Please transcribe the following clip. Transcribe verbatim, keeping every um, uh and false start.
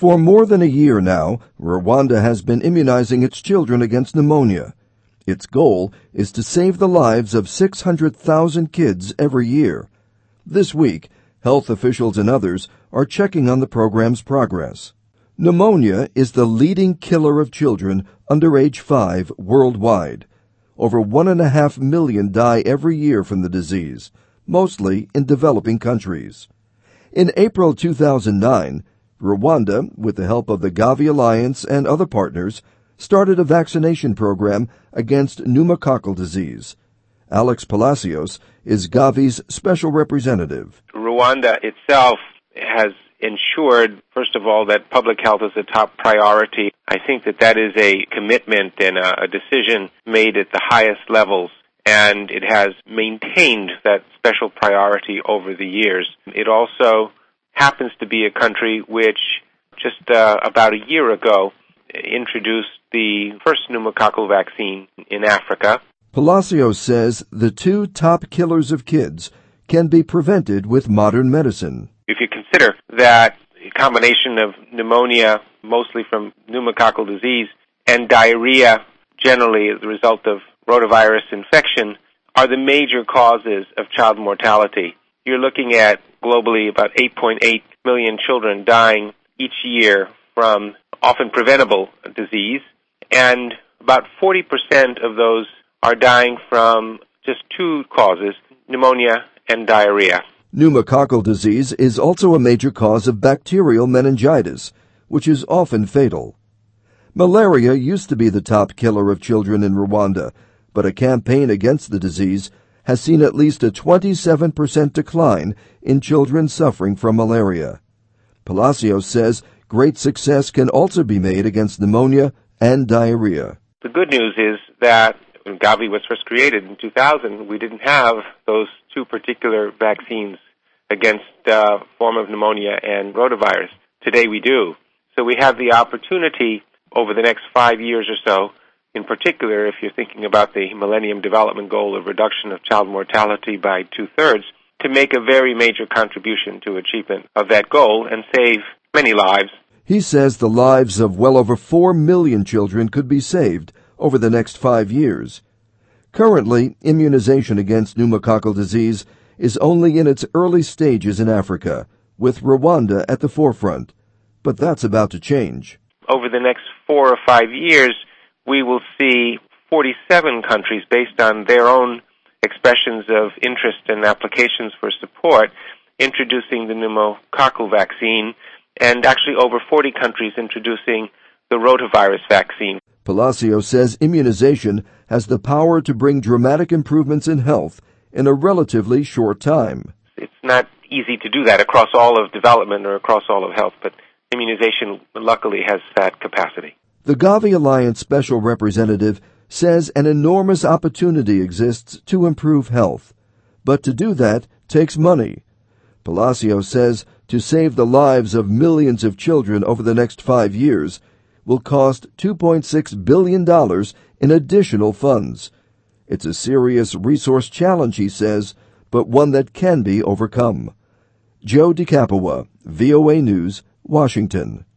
For more than a year now, Rwanda has been immunizing its children against pneumonia. Its goal is to save the lives of six hundred thousand kids every year. This week, health officials and others are checking on the program's progress. Pneumonia is the leading killer of children under age five worldwide. Over one and a half million die every year from the disease, mostly in developing countries. In April two thousand nine, Rwanda, with the help of the Gavi Alliance and other partners, started a vaccination program against pneumococcal disease. Alex Palacios is Gavi's special representative. Rwanda itself has ensured, first of all, that public health is a top priority. I think that that is a commitment and a, a decision made at the highest levels, and it has maintained that special priority over the years. It also happens to be a country which just uh, about a year ago introduced the first pneumococcal vaccine in Africa. Palacios says the two top killers of kids can be prevented with modern medicine. If you consider that a combination of pneumonia, mostly from pneumococcal disease, and diarrhea, generally as a result of rotavirus infection, are the major causes of child mortality. You're looking at globally about eight point eight million children dying each year from often preventable disease, and about forty percent of those are dying from just two causes, pneumonia and diarrhea. Pneumococcal disease is also a major cause of bacterial meningitis, which is often fatal. Malaria used to be the top killer of children in Rwanda, but a campaign against the disease has seen at least a twenty-seven percent decline in children suffering from malaria. Palacios says great success can also be made against pneumonia and diarrhea. The good news is that when Gavi was first created in two thousand, we didn't have those two particular vaccines against uh, form of pneumonia and rotavirus. Today we do. So we have the opportunity over the next five years or so, in particular if you're thinking about the Millennium Development Goal of reduction of child mortality by two-thirds, to make a very major contribution to achievement of that goal and save many lives. He says the lives of well over four million children could be saved over the next five years. Currently, immunization against pneumococcal disease is only in its early stages in Africa, with Rwanda at the forefront. But that's about to change. Over the next four or five years, we will see forty-seven countries, based on their own expressions of interest and applications for support, introducing the pneumococcal vaccine, and actually over forty countries introducing the rotavirus vaccine. Palacios says immunization has the power to bring dramatic improvements in health in a relatively short time. It's not easy to do that across all of development or across all of health, but immunization luckily has that capacity. The Gavi Alliance Special Representative says an enormous opportunity exists to improve health, but to do that takes money. Palacios says to save the lives of millions of children over the next five years will cost two point six billion dollars in additional funds. It's a serious resource challenge, he says, but one that can be overcome. Joe DiCapua, V O A News, Washington.